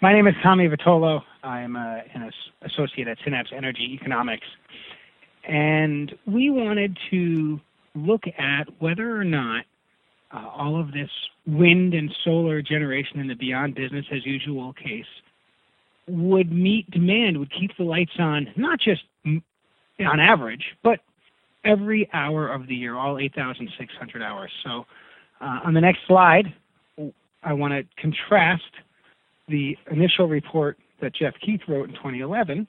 My name is Tommy Vitolo. I'm an associate at Synapse Energy Economics. And we wanted to look at whether or not all of this wind and solar generation in the beyond business as usual case would meet demand, would keep the lights on, not just on average, but every hour of the year, all 8,600 hours. So on the next slide, I want to contrast the initial report that Jeff Keith wrote in 2011.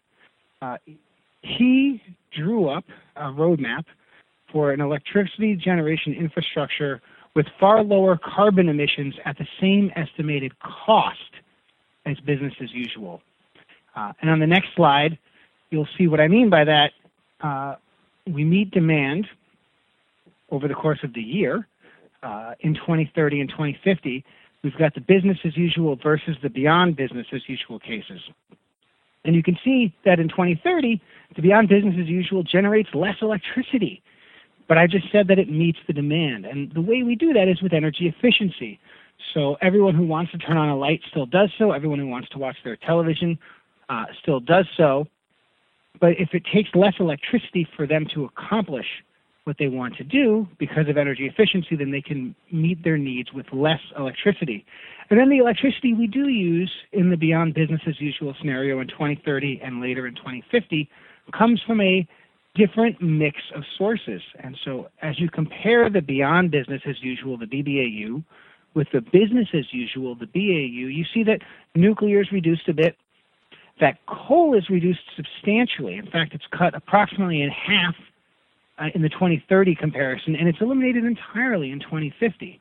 He drew up a roadmap for an electricity generation infrastructure with far lower carbon emissions at the same estimated cost as business as usual. And on the next slide, you'll see what I mean by that. We meet demand over the course of the year. In 2030 and 2050, we've got the business as usual versus the beyond business as usual cases. And you can see that in 2030, the beyond business as usual generates less electricity. But I just said that it meets the demand. And the way we do that is with energy efficiency. So everyone who wants to turn on a light still does so. Everyone who wants to watch their television still does so. But if it takes less electricity for them to accomplish what they want to do because of energy efficiency, then they can meet their needs with less electricity. And then the electricity we do use in the beyond business as usual scenario in 2030 and later in 2050 comes from a different mix of sources. And so as you compare the beyond business as usual, the BBAU, with the business as usual, the BAU, you see that nuclear is reduced a bit, that coal is reduced substantially. In fact, it's cut approximately in half in the 2030 comparison, and it's eliminated entirely in 2050.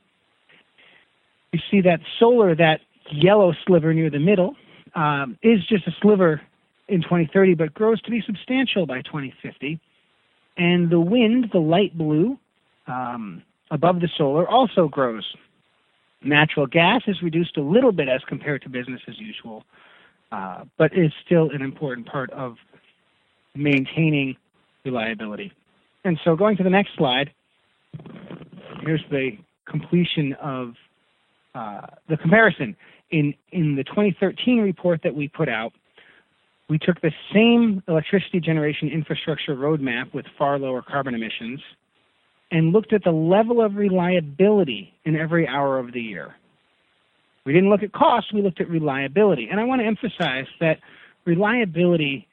You see that solar, that yellow sliver near the middle, is just a sliver in 2030, but grows to be substantial by 2050. And the wind, the light blue, above the solar, also grows. Natural gas is reduced a little bit as compared to business as usual, but is still an important part of maintaining reliability. And so going to the next slide, here's the completion of the comparison. In the 2013 report that we put out, we took the same electricity generation infrastructure roadmap with far lower carbon emissions and looked at the level of reliability in every hour of the year. We didn't look at cost, we looked at reliability. And I want to emphasize that reliability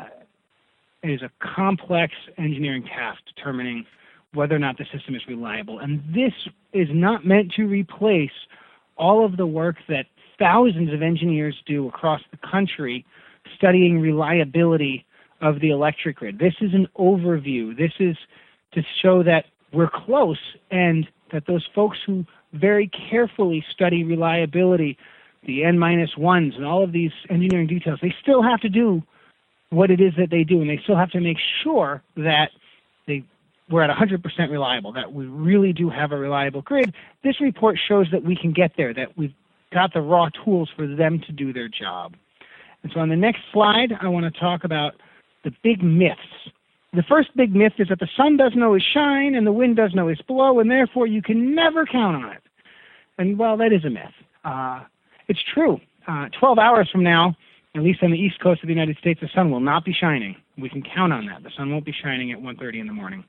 is a complex engineering task determining whether or not the system is reliable. And this is not meant to replace all of the work that thousands of engineers do across the country studying reliability of the electric grid. This is an overview. This is to show that we're close and that those folks who very carefully study reliability, the N-1s and all of these engineering details, they still have to do what it is that they do, and they still have to make sure that we're at 100% reliable, that we really do have a reliable grid. This report shows that we can get there, that we've got the raw tools for them to do their job. And so on the next slide, I want to talk about the big myths. The first big myth is that the sun doesn't always shine and the wind doesn't always blow, and therefore you can never count on it. And, well, that is a myth. It's true. 12 hours from now, at least on the east coast of the United States, the sun will not be shining. We can count on that. The sun won't be shining at 1:30 in the morning.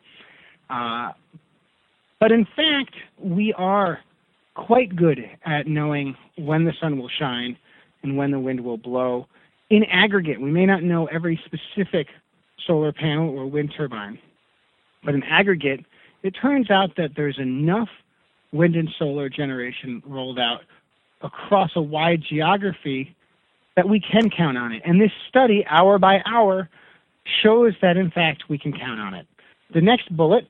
But in fact, we are quite good at knowing when the sun will shine and when the wind will blow. In aggregate, we may not know every specific solar panel or wind turbine, but in aggregate, it turns out that there's enough wind and solar generation rolled out across a wide geography that we can count on it. And this study, hour by hour, shows that, in fact, we can count on it. The next bullet,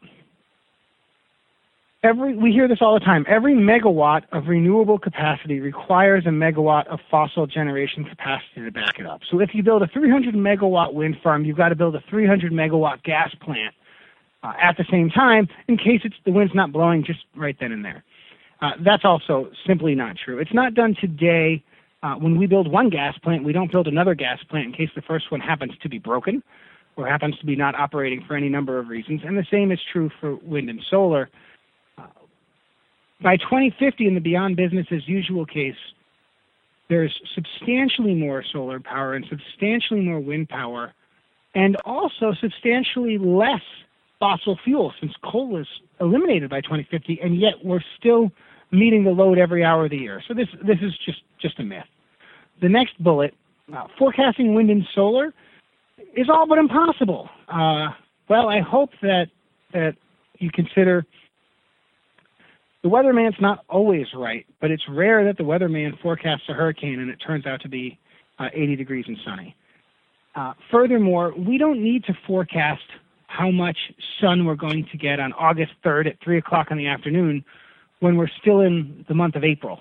we hear this all the time. Every megawatt of renewable capacity requires a megawatt of fossil generation capacity to back it up. So if you build a 300 megawatt wind farm, you've got to build a 300 megawatt gas plant at the same time in case the wind's not blowing just right then and there. That's also simply not true. It's not done today. When we build one gas plant, we don't build another gas plant in case the first one happens to be broken or happens to be not operating for any number of reasons. And the same is true for wind and solar. By 2050, in the beyond business as usual case, there's substantially more solar power and substantially more wind power, and also substantially less fossil fuel, since coal is eliminated by 2050, and yet we're still meeting the load every hour of the year. So this is just a myth. The next bullet, forecasting wind and solar is all but impossible. Well, I hope that you consider the weatherman's not always right, but it's rare that the weatherman forecasts a hurricane and it turns out to be 80 degrees and sunny. Furthermore, we don't need to forecast how much sun we're going to get on August 3rd at 3 o'clock in the afternoon when we're still in the month of April.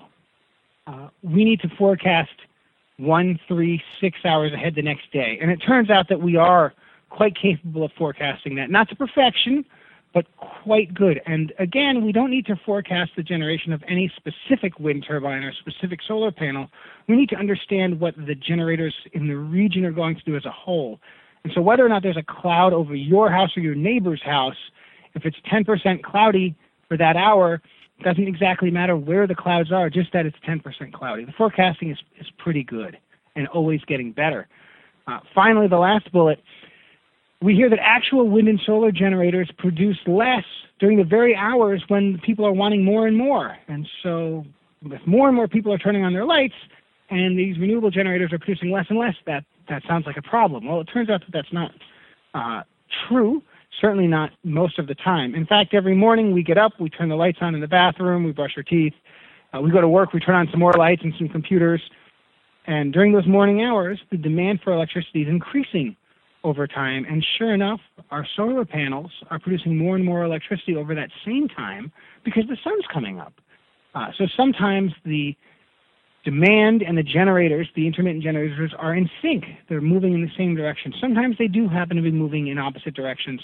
We need to forecast 1, 3, 6 hours ahead the next day. And it turns out that we are quite capable of forecasting that. Not to perfection, but quite good. And again, we don't need to forecast the generation of any specific wind turbine or specific solar panel. We need to understand what the generators in the region are going to do as a whole. And so whether or not there's a cloud over your house or your neighbor's house, if it's 10% cloudy for that hour, it doesn't exactly matter where the clouds are, just that it's 10% cloudy. The forecasting is pretty good and always getting better. Finally, the last bullet, we hear that actual wind and solar generators produce less during the very hours when people are wanting more and more. And so if more and more people are turning on their lights and these renewable generators are producing less and less, that sounds like a problem. Well, it turns out that that's not true, certainly not most of the time. In fact, every morning we get up, we turn the lights on in the bathroom, we brush our teeth, we go to work, we turn on some more lights and some computers, and during those morning hours, the demand for electricity is increasing over time, and sure enough, our solar panels are producing more and more electricity over that same time because the sun's coming up. So sometimes the demand and the generators, the intermittent generators, are in sync. They're moving in the same direction. Sometimes they do happen to be moving in opposite directions.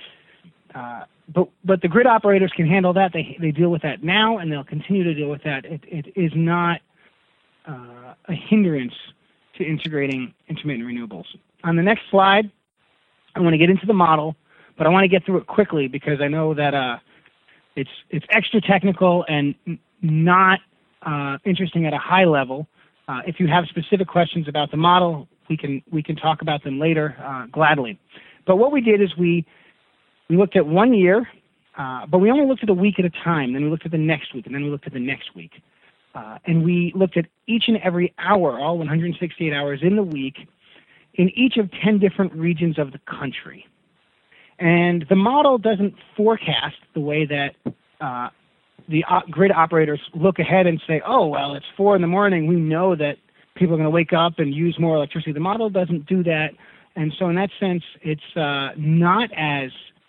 But the grid operators can handle that. They deal with that now, and they'll continue to deal with that. It is not a hindrance to integrating intermittent renewables. On the next slide, I want to get into the model, but I want to get through it quickly because I know that it's extra technical and not interesting at a high level. If you have specific questions about the model, we can talk about them later gladly. But what we did is we looked at 1 year, but we only looked at a week at a time. Then we looked at the next week, and then we looked at the next week. And we looked at each and every hour, all 168 hours in the week, in each of 10 different regions of the country. And the model doesn't forecast the way that the grid operators look ahead and say, oh, well, it's 4 in the morning. We know that people are going to wake up and use more electricity. The model doesn't do that. And so in that sense, it's not as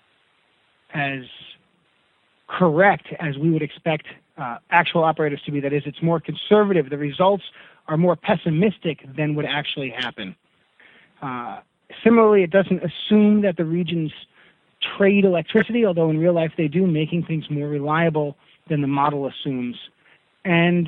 correct as we would expect actual operators to be. That is, it's more conservative. The results are more pessimistic than would actually happen. Similarly, it doesn't assume that the regions trade electricity, although in real life they do, making things more reliable than the model assumes. And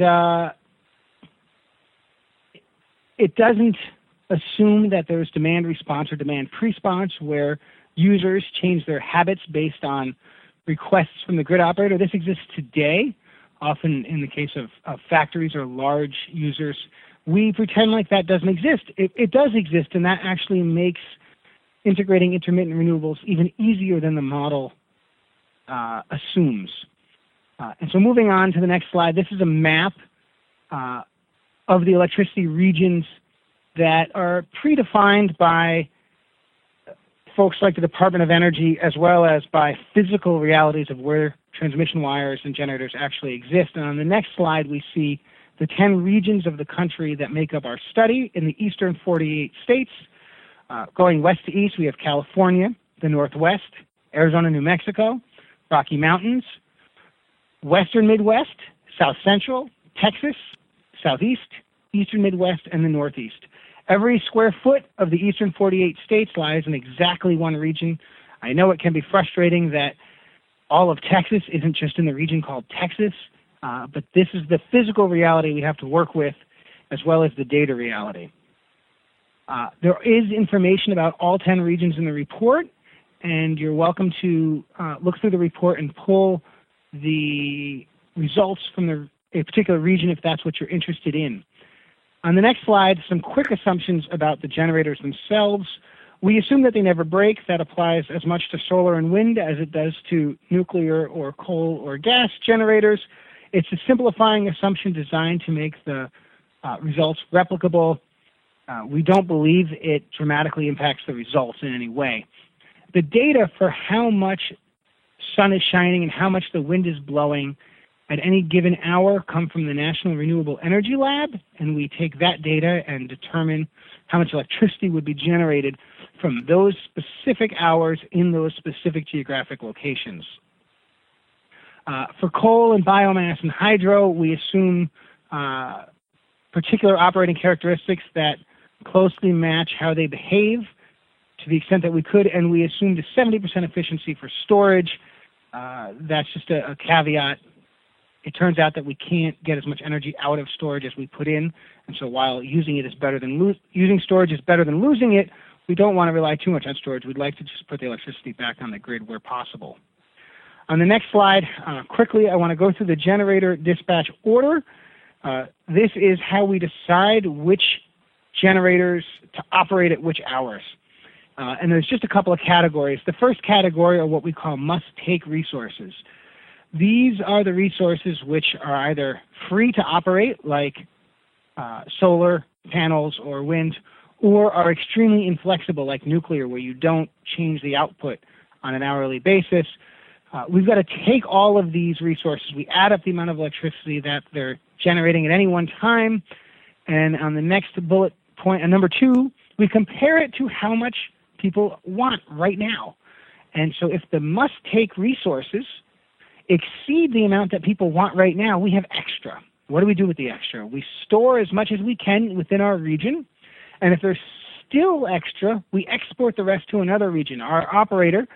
it doesn't assume that there's demand response or demand response where users change their habits based on requests from the grid operator. This exists today, often in the case of factories or large users. We pretend like that doesn't exist. It does exist, and that actually makes integrating intermittent renewables even easier than the model assumes. And so moving on to the next slide, this is a map of the electricity regions that are predefined by folks like the Department of Energy, as well as by physical realities of where transmission wires and generators actually exist. And on the next slide, we see the 10 regions of the country that make up our study in the eastern 48 states. Going west to east, we have California, the Northwest, Arizona, New Mexico, Rocky Mountains, Western Midwest, South Central, Texas, Southeast, Eastern Midwest, and the Northeast. Every square foot of the eastern 48 states lies in exactly one region. I know it can be frustrating that all of Texas isn't just in the region called Texas, but this is the physical reality we have to work with, as well as the data reality. There is information about all 10 regions in the report, and you're welcome to look through the report and pull the results from a particular region if that's what you're interested in. On the next slide, some quick assumptions about the generators themselves. We assume that they never break. That applies as much to solar and wind as it does to nuclear or coal or gas generators. It's a simplifying assumption designed to make the results replicable. We don't believe it dramatically impacts the results in any way. The data for how much sun is shining and how much the wind is blowing at any given hour come from the National Renewable Energy Lab, and we take that data and determine how much electricity would be generated from those specific hours in those specific geographic locations. For coal and biomass and hydro, we assume particular operating characteristics that closely match how they behave to the extent that we could, and we assumed a 70% efficiency for storage. That's just a caveat. It turns out that we can't get as much energy out of storage as we put in, and so while using it is better than using storage is better than losing it, we don't want to rely too much on storage. We'd like to just put the electricity back on the grid where possible. On the next slide, quickly, I want to go through the generator dispatch order. This is how we decide which generators to operate at which hours. And there's just a couple of categories. The first category are what we call must-take resources. These are the resources which are either free to operate, like solar panels or wind, or are extremely inflexible, like nuclear, where you don't change the output on an hourly basis. We've got to take all of these resources. We add up the amount of electricity that they're generating at any one time, and on the next bullet point, number 2, we compare it to how much people want right now. And so if the must-take resources exceed the amount that people want right now, we have extra. What do we do with the extra? We store as much as we can within our region, and if there's still extra, we export the rest to another region. Our operator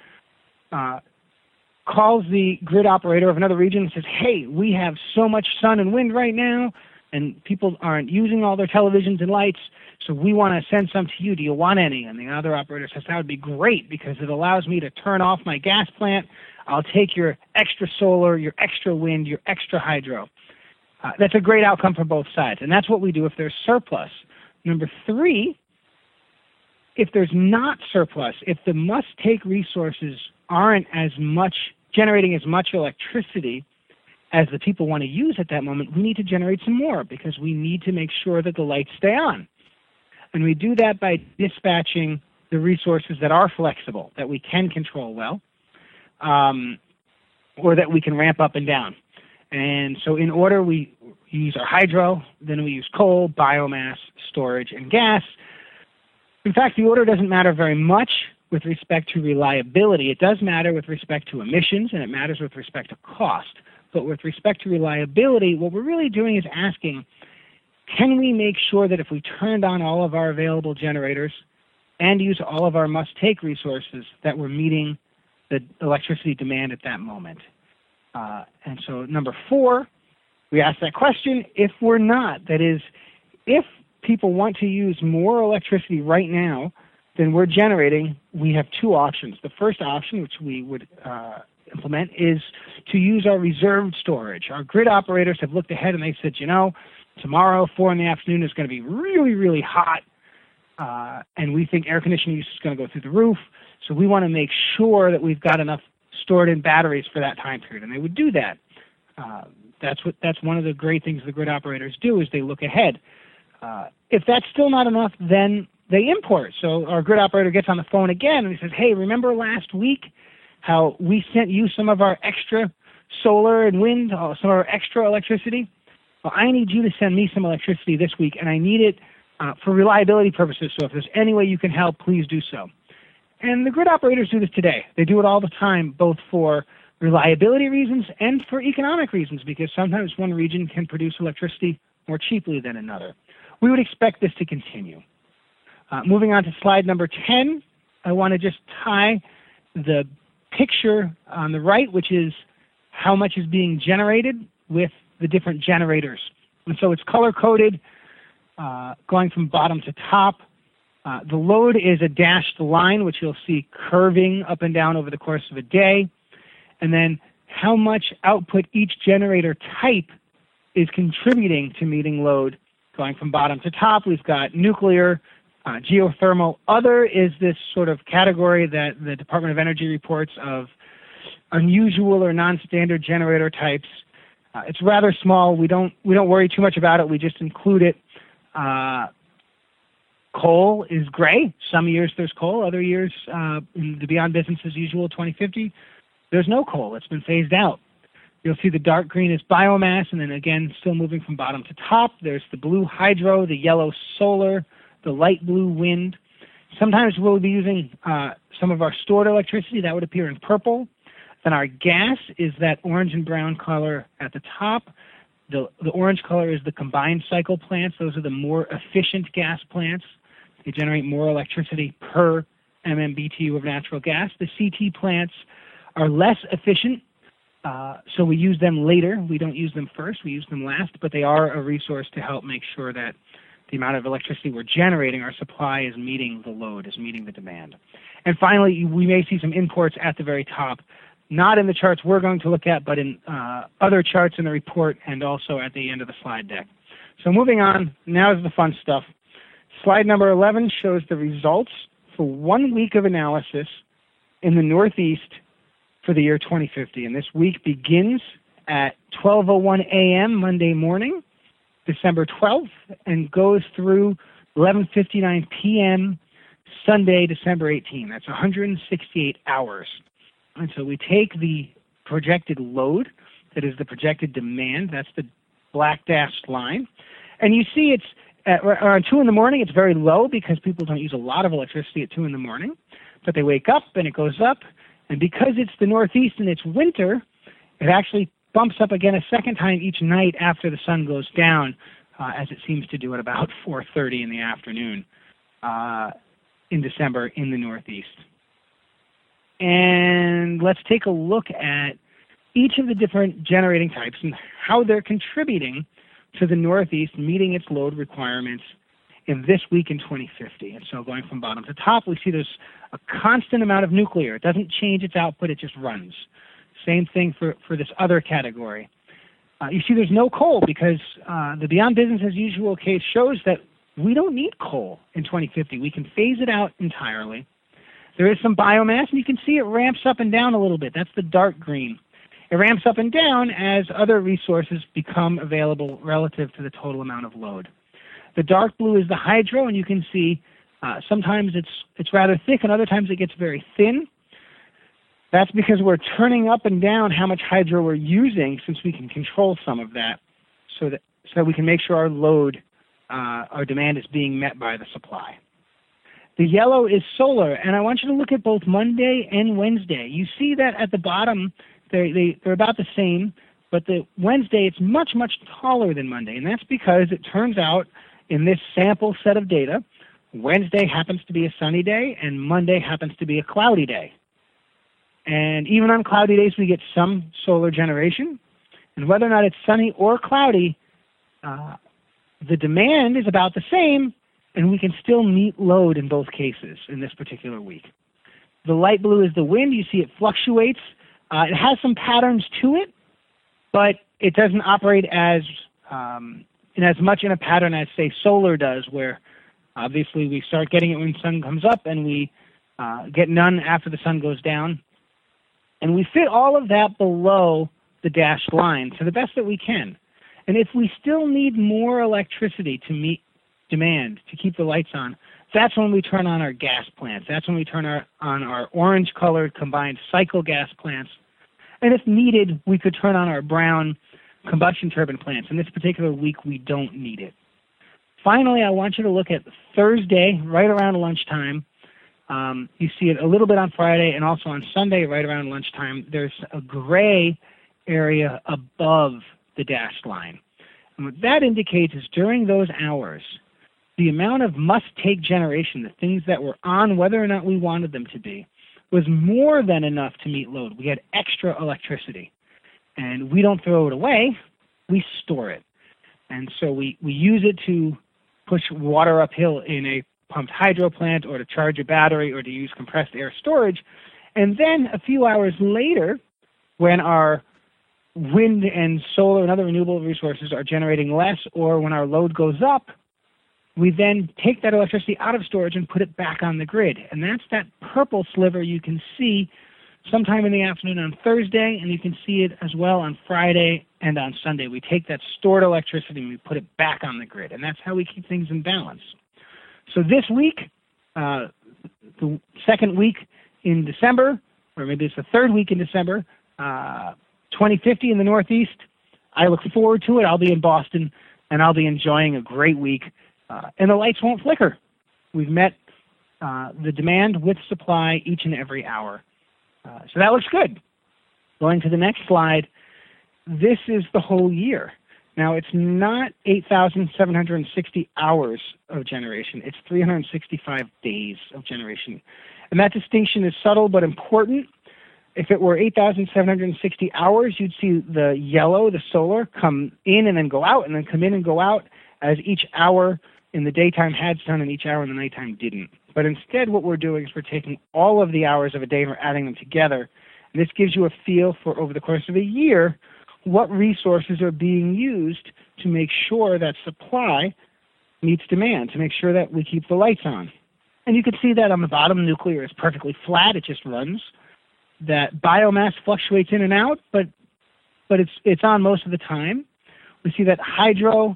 calls the grid operator of another region and says, hey, we have so much sun and wind right now, and people aren't using all their televisions and lights, so we want to send some to you. Do you want any? And the other operator says, that would be great because it allows me to turn off my gas plant. I'll take your extra solar, your extra wind, your extra hydro. That's a great outcome for both sides, and that's what we do if there's surplus. Number 3, if there's not surplus, if the must-take resources aren't as much generating as much electricity as the people want to use at that moment, we need to generate some more because we need to make sure that the lights stay on. And we do that by dispatching the resources that are flexible, that we can control well, or that we can ramp up and down. And so in order, we use our hydro, then we use coal, biomass, storage, and gas. In fact, the order doesn't matter very much with respect to reliability. It does matter with respect to emissions, and it matters with respect to cost. But with respect to reliability, what we're really doing is asking, can we make sure that if we turned on all of our available generators and use all of our must-take resources, that we're meeting the electricity demand at that moment? And so number 4, we ask that question. If we're not, that is, if people want to use more electricity right now than we're generating, we have 2 options. The first option, which we would implement, is to use our reserved storage. Our grid operators have looked ahead and they said, you know, tomorrow, 4 in the afternoon, is going to be really, really hot, and we think air conditioning use is going to go through the roof, so we want to make sure that we've got enough stored in batteries for that time period, and they would do that. That's one of the great things the grid operators do is they look ahead. If that's still not enough, then they import. So our grid operator gets on the phone again and he says, hey, remember last week how we sent you some of our extra solar and wind, some of our extra electricity? Well, I need you to send me some electricity this week, and I need it for reliability purposes. So if there's any way you can help, please do so. And the grid operators do this today. They do it all the time, both for reliability reasons and for economic reasons, because sometimes one region can produce electricity more cheaply than another. We would expect this to continue. Moving on to slide number 10, I want to just tie the picture on the right, which is how much is being generated, with the different generators. And so it's color-coded, going from bottom to top. The load is a dashed line, which you'll see curving up and down over the course of a day. And then how much output each generator type is contributing to meeting load Going from bottom to top, we've got nuclear, geothermal. Other is this sort of category that the Department of Energy reports of unusual or non-standard generator types. It's rather small. We don't worry too much about it. We just include it. Coal is gray. Some years there's coal. Other years, in the Beyond Business as Usual 2050, there's no coal. It's been phased out. You'll see the dark green is biomass, and then again, still moving from bottom to top, there's the blue hydro, the yellow solar, the light blue wind. Sometimes we'll be using some of our stored electricity. That would appear in purple. Then our gas is that orange and brown color at the top. The orange color is the combined cycle plants. Those are the more efficient gas plants. They generate more electricity per MMBTU of natural gas. The CT plants are less efficient, so we use them later. We don't use them first, we use them last, but they are a resource to help make sure that the amount of electricity we're generating, our supply, is meeting the load, is meeting the demand. And finally, we may see some imports at the very top, not in the charts we're going to look at, but in other charts in the report and also at the end of the slide deck. So moving on, now is the fun stuff. Slide number 11 shows the results for 1 week of analysis in the Northeast for the year 2050. And this week begins at 12:01 a.m. Monday morning, December 12th, and goes through 11:59 p.m. Sunday, December 18th. That's 168 hours. And so we take the projected load, that is the projected demand, that's the black dashed line, and you see it's around 2 in the morning. It's very low because people don't use a lot of electricity at 2 in the morning, but they wake up and it goes up, and because it's the Northeast and it's winter, it actually bumps up again a second time each night after the sun goes down, as it seems to do at about 4:30 in the afternoon in December in the Northeast. And let's take a look at each of the different generating types and how they're contributing to the Northeast meeting its load requirements in this week in 2050. And so going from bottom to top, we see there's a constant amount of nuclear. It doesn't change its output, it just runs. Same thing for this other category. You see there's no coal because the Beyond Business as Usual case shows that we don't need coal in 2050. We can phase it out entirely. There is some biomass, and you can see it ramps up and down a little bit. That's the dark green. It ramps up and down as other resources become available relative to the total amount of load. The dark blue is the hydro, and you can see sometimes it's rather thick, and other times it gets very thin. That's because we're turning up and down how much hydro we're using, since we can control some of that, so we can make sure our load, our demand is being met by the supply. The yellow is solar, and I want you to look at both Monday and Wednesday. You see that at the bottom, they're about the same, but the Wednesday, it's much, much taller than Monday, and that's because it turns out in this sample set of data, Wednesday happens to be a sunny day, and Monday happens to be a cloudy day. And even on cloudy days, we get some solar generation, and whether or not it's sunny or cloudy, the demand is about the same, and we can still meet load in both cases in this particular week. The light blue is the wind. You see it fluctuates. It has some patterns to it, but it doesn't operate as much in a pattern as, say, solar does, where obviously we start getting it when the sun comes up and we get none after the sun goes down. And we fit all of that below the dashed line to the best that we can. And if we still need more electricity to meet demand, to keep the lights on, that's when we turn on our gas plants. That's when we turn on our orange-colored combined cycle gas plants. And if needed, we could turn on our brown combustion turbine plants. In this particular week, we don't need it. Finally, I want you to look at Thursday, right around lunchtime. You see it a little bit on Friday and also on Sunday, right around lunchtime. There's a gray area above the dashed line. And what that indicates is during those hours, the amount of must-take generation, the things that were on whether or not we wanted them to be, was more than enough to meet load. We had extra electricity. And we don't throw it away, we store it. And so we use it to push water uphill in a pumped hydro plant, or to charge a battery, or to use compressed air storage. And then a few hours later, when our wind and solar and other renewable resources are generating less, or when our load goes up, we then take that electricity out of storage and put it back on the grid. And that's that purple sliver you can see sometime in the afternoon on Thursday, and you can see it as well on Friday and on Sunday. We take that stored electricity and we put it back on the grid, and that's how we keep things in balance. So this week, the second week in December, or maybe it's the third week in December, 2050 in the Northeast, I look forward to it. I'll be in Boston, and I'll be enjoying a great week, and the lights won't flicker. We've met the demand with supply each and every hour. So that looks good. Going to the next slide, this is the whole year. Now, it's not 8,760 hours of generation. It's 365 days of generation. And that distinction is subtle but important. If it were 8,760 hours, you'd see the yellow, the solar, come in and then go out, and then come in and go out, as each hour in the daytime had sun and each hour in the nighttime didn't. But instead, what we're doing is we're taking all of the hours of a day and we're adding them together. And this gives you a feel for, over the course of a year, what resources are being used to make sure that supply meets demand, to make sure that we keep the lights on. And you can see that on the bottom, nuclear is perfectly flat, it just runs. That biomass fluctuates in and out, but it's on most of the time. We see that hydro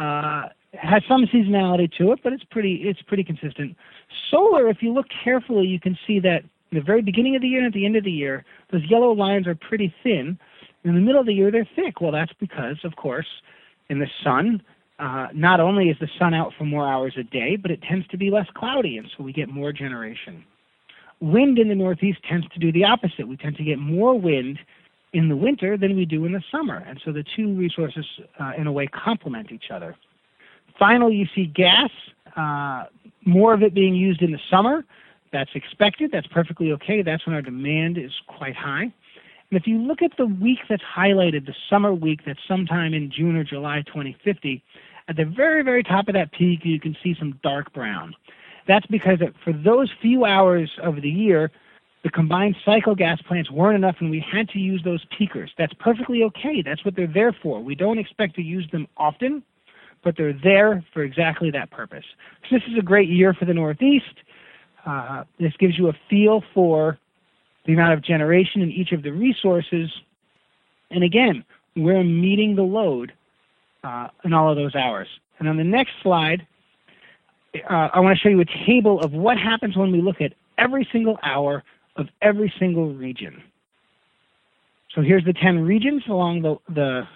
has some seasonality to it, but it's pretty consistent. Solar, if you look carefully, you can see that in the very beginning of the year and at the end of the year, those yellow lines are pretty thin. In the middle of the year, they're thick. Well, that's because, of course, in the sun, not only is the sun out for more hours a day, but it tends to be less cloudy, and so we get more generation. Wind in the Northeast tends to do the opposite. We tend to get more wind in the winter than we do in the summer, and so the two resources, in a way, complement each other. Finally, you see gas, more of it being used in the summer. That's expected. That's perfectly okay. That's when our demand is quite high. And if you look at the week that's highlighted, the summer week that's sometime in June or July 2050, at the very, very top of that peak, you can see some dark brown. That's because for those few hours of the year, the combined cycle gas plants weren't enough and we had to use those peakers. That's perfectly okay. That's what they're there for. We don't expect to use them often, but they're there for exactly that purpose. So this is a great year for the Northeast. This gives you a feel for the amount of generation in each of the resources. And again, we're meeting the load in all of those hours. And on the next slide, I want to show you a table of what happens when we look at every single hour of every single region. So here's the 10 regions along the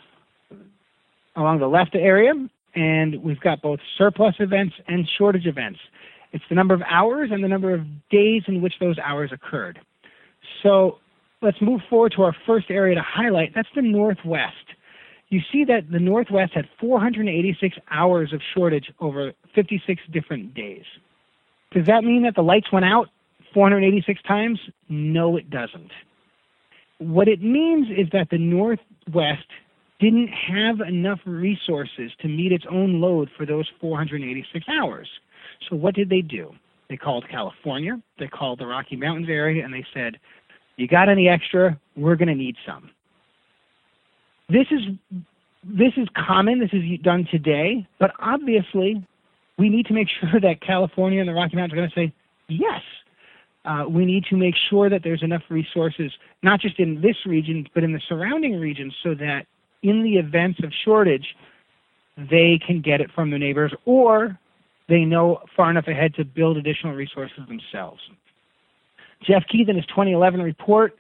left area, and we've got both surplus events and shortage events. It's the number of hours and the number of days in which those hours occurred. So let's move forward to our first area to highlight. That's the Northwest. You see that the Northwest had 486 hours of shortage over 56 different days. Does that mean that the lights went out 486 times? No, it doesn't. What it means is that the Northwest didn't have enough resources to meet its own load for those 486 hours. So what did they do? They called California, they called the Rocky Mountains area, and they said, you got any extra? We're going to need some. This is common, this is done today, but obviously we need to make sure that California and the Rocky Mountains are going to say, yes. We need to make sure that there's enough resources, not just in this region, but in the surrounding regions, so that in the events of shortage, they can get it from their neighbors, or they know far enough ahead to build additional resources themselves. Jeff Keith, in his 2011 report,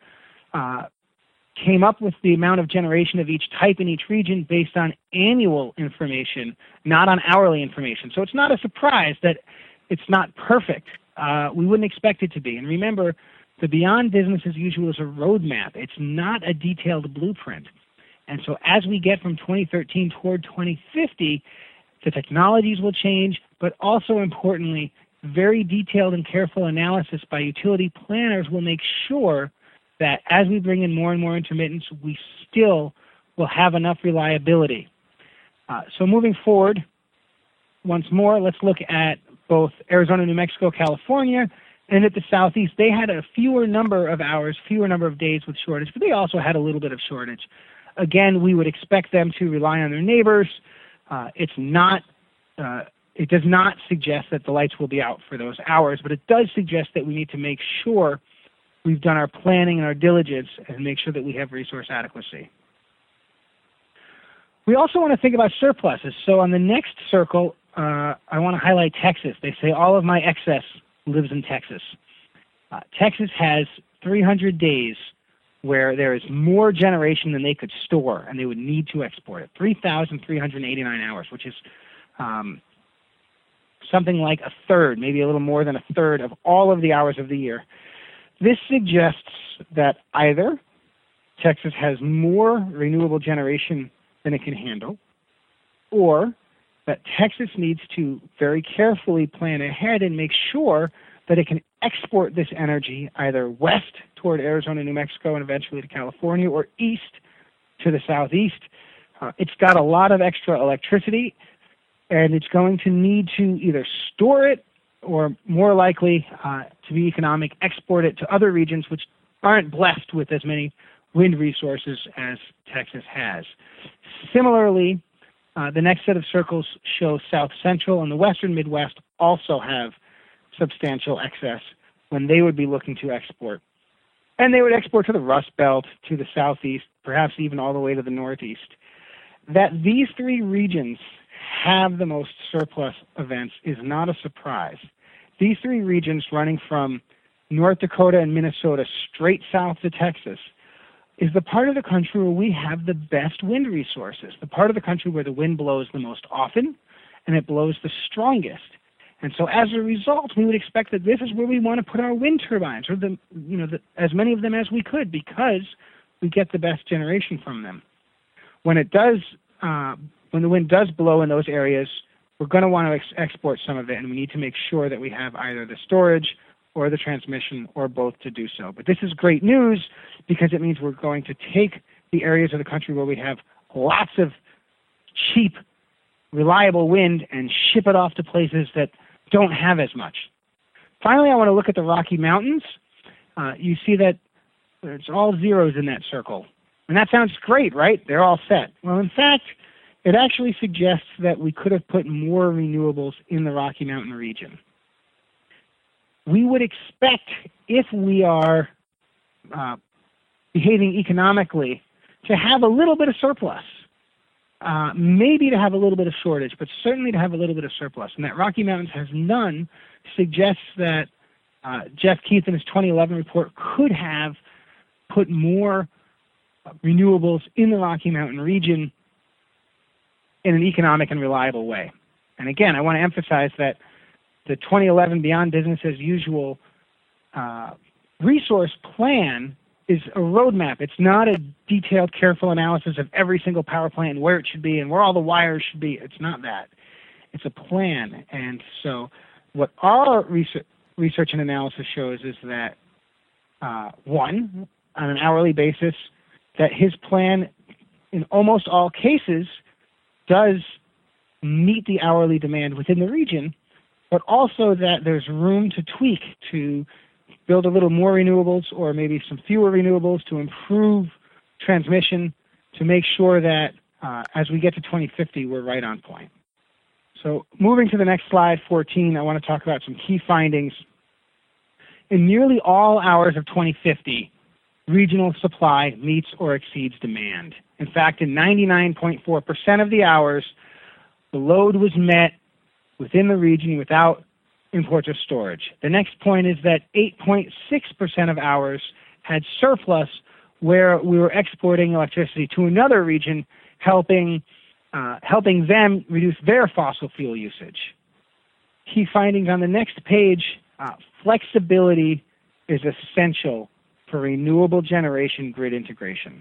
came up with the amount of generation of each type in each region based on annual information, not on hourly information. So it's not a surprise that it's not perfect. We wouldn't expect it to be. And remember, the Beyond Business as Usual is a roadmap. It's not a detailed blueprint. And so as we get from 2013 toward 2050, the technologies will change, but also importantly, very detailed and careful analysis by utility planners will make sure that as we bring in more and more intermittence, we still will have enough reliability. So moving forward, once more, let's look at both Arizona, New Mexico, California, and at the Southeast. They had a fewer number of hours, fewer number of days with shortage, but they also had a little bit of shortage. again, we would expect them to rely on their neighbors. It does not suggest that the lights will be out for those hours, but it does suggest that we need to make sure we've done our planning and our diligence and make sure that we have resource adequacy. We also want to think about surpluses. So on the next circle, I want to highlight Texas. They say all of my excess lives in Texas. Texas has 300 days where there is more generation than they could store, and they would need to export it. 3,389 hours, which is something like a third, maybe a little more than a third of all of the hours of the year. This suggests that either Texas has more renewable generation than it can handle, or that Texas needs to very carefully plan ahead and make sure that it can export this energy either west toward Arizona, New Mexico, and eventually to California, or east to the southeast. It's got a lot of extra electricity, and it's going to need to either store it or, more likely, to be economic, export it to other regions which aren't blessed with as many wind resources as Texas has. Similarly, the next set of circles show South Central and the Western Midwest also have substantial excess when they would be looking to export. And they would export to the Rust Belt, to the Southeast, perhaps even all the way to the Northeast. That these three regions have the most surplus events is not a surprise. These three regions, running from North Dakota and Minnesota straight south to Texas, is the part of the country where we have the best wind resources, the part of the country where the wind blows the most often and it blows the strongest. And so as a result, we would expect that this is where we want to put our wind turbines, or as many of them as we could, because we get the best generation from them. When the wind does blow in those areas, we're going to want to export some of it, and we need to make sure that we have either the storage or the transmission or both to do so. But this is great news because it means we're going to take the areas of the country where we have lots of cheap, reliable wind and ship it off to places that don't have as much. Finally, I want to look at the Rocky Mountains. You see that it's all zeros in that circle. And that sounds great, right? They're all set. Well, in fact, it actually suggests that we could have put more renewables in the Rocky Mountain region. We would expect, if we are behaving economically, to have a little bit of surplus. Maybe to have a little bit of shortage, but certainly to have a little bit of surplus. And that Rocky Mountains has none suggests that Jeff Keith in his 2011 report could have put more renewables in the Rocky Mountain region in an economic and reliable way. And again, I want to emphasize that the 2011 Beyond Business as Usual resource plan is a roadmap. It's not a detailed, careful analysis of every single power plant and where it should be and where all the wires should be. It's not that. It's a plan. And so what our research and analysis shows is that, one, on an hourly basis, that his plan in almost all cases does meet the hourly demand within the region, but also that there's room to tweak, to build a little more renewables or maybe some fewer renewables to improve transmission, to make sure that as we get to 2050, we're right on point. So moving to the next slide, 14, I want to talk about some key findings. In nearly all hours of 2050, regional supply meets or exceeds demand. In fact, in 99.4% of the hours, the load was met within the region without imports or storage. The next point is that 8.6% of hours had surplus where we were exporting electricity to another region, helping them reduce their fossil fuel usage. Key findings on the next page, flexibility is essential for renewable generation grid integration.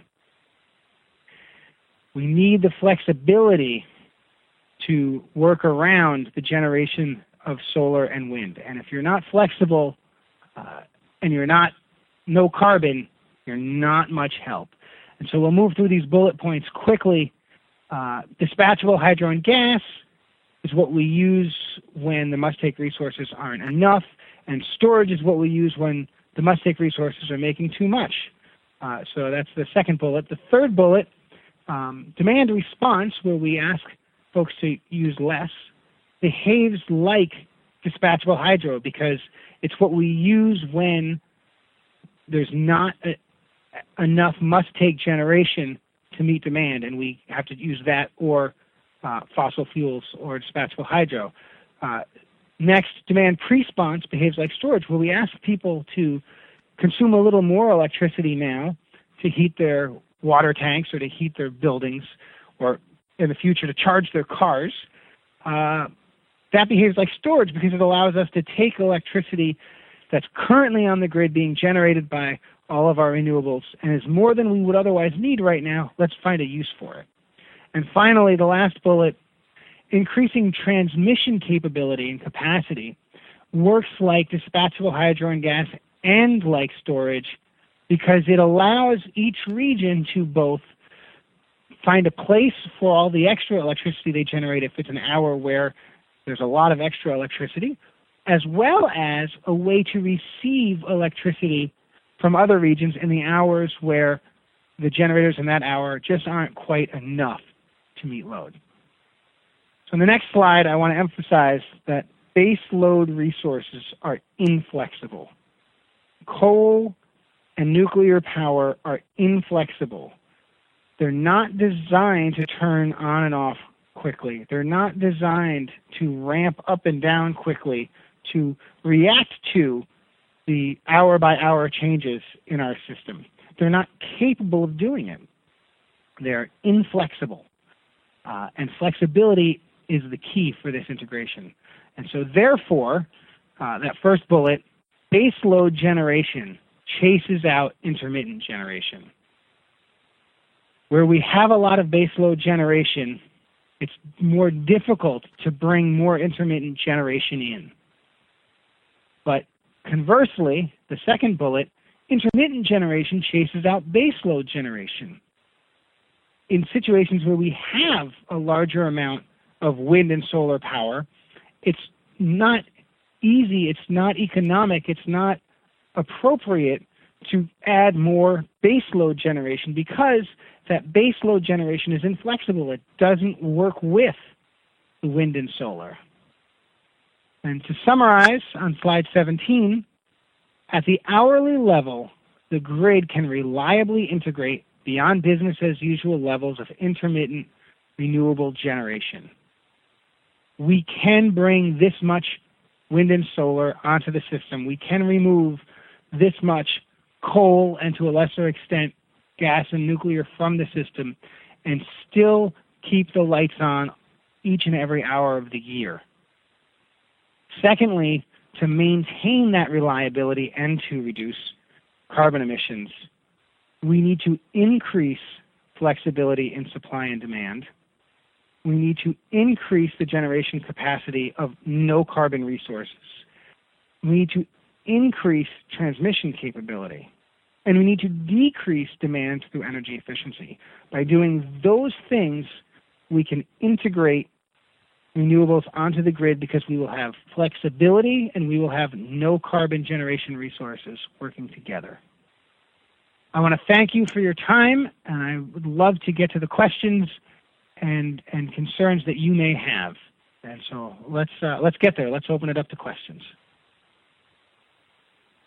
We need the flexibility to work around the generation of solar and wind. And if you're not flexible and you're not no carbon, you're not much help. And so we'll move through these bullet points quickly. Dispatchable hydro and gas is what we use when the must-take resources aren't enough, and storage is what we use when the must-take resources are making too much. So that's the second bullet. The third bullet demand response, where we ask folks to use less, behaves like dispatchable hydro because it's what we use when there's not enough must-take generation to meet demand, and we have to use that or fossil fuels or dispatchable hydro. Next, demand response behaves like storage, where we ask people to consume a little more electricity now to heat their water tanks or to heat their buildings, or in the future to charge their cars. That behaves like storage because it allows us to take electricity that's currently on the grid being generated by all of our renewables and is more than we would otherwise need right now. Let's find a use for it. And finally, the last bullet, increasing transmission capability and capacity, works like dispatchable hydro and gas and like storage because it allows each region to both find a place for all the extra electricity they generate if it's an hour where there's a lot of extra electricity, as well as a way to receive electricity from other regions in the hours where the generators in that hour just aren't quite enough to meet load. So in the next slide, I want to emphasize that base load resources are inflexible. Coal and nuclear power are inflexible. They're not designed to turn on and off quickly. They're not designed to ramp up and down quickly to react to the hour-by-hour changes in our system. They're not capable of doing it. They're inflexible. And flexibility is the key for this integration. And so therefore, that first bullet, base load generation chases out intermittent generation. Where we have a lot of base load generation, it's more difficult to bring more intermittent generation in. But conversely, the second bullet, intermittent generation chases out base load generation. In situations where we have a larger amount of wind and solar power, it's not easy, it's not economic, it's not appropriate to add more base load generation because that base load generation is inflexible. It doesn't work with the wind and solar. And to summarize on slide 17, at the hourly level, the grid can reliably integrate beyond business as usual levels of intermittent renewable generation. We can bring this much wind and solar onto the system. We can remove this much coal and to a lesser extent gas and nuclear from the system and still keep the lights on each and every hour of the year. Secondly, to maintain that reliability and to reduce carbon emissions, we need to increase flexibility in supply and demand. We need to increase the generation capacity of no carbon resources. We need to increase transmission capability. And we need to decrease demand through energy efficiency. By doing those things, we can integrate renewables onto the grid because we will have flexibility and we will have no carbon generation resources working together. I want to thank you for your time, and I would love to get to the questions and concerns that you may have. And so let's get there. Let's open it up to questions.